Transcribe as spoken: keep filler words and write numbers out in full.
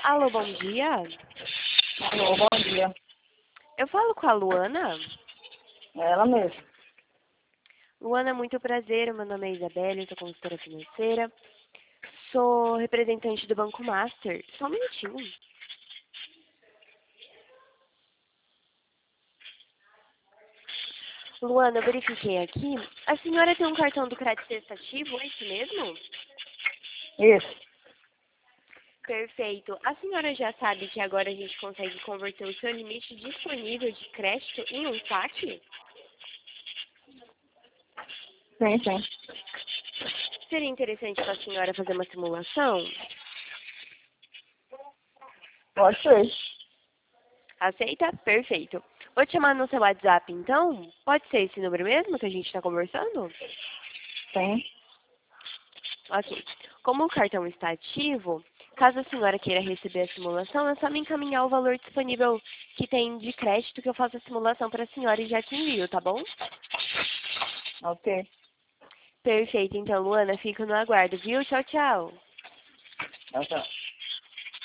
Alô, bom dia. Alô, bom dia. Eu falo com a Luana. É ela mesmo. Luana, muito prazer. Meu nome é Isabelle, eu sou consultora financeira. Sou representante do Banco Master. Só um minutinho. Luana, eu verifiquei aqui. A senhora tem um cartão do crédito prestativo, é isso mesmo? Isso. Perfeito. A senhora já sabe que agora a gente consegue converter o seu limite disponível de crédito em um saque? Sim, sim. Seria interessante para a senhora fazer uma simulação? Pode ser. Aceita? Perfeito. Vou te chamar no seu WhatsApp, então? Pode ser esse número mesmo que a gente está conversando? Sim. Ok. Como o cartão está ativo, caso a senhora queira receber a simulação, é só me encaminhar o valor disponível que tem de crédito que eu faço a simulação para a senhora e já te envio, tá bom? Ok. Perfeito. Então, Luana, fico no aguardo, viu? Tchau, tchau. Tchau, tchau.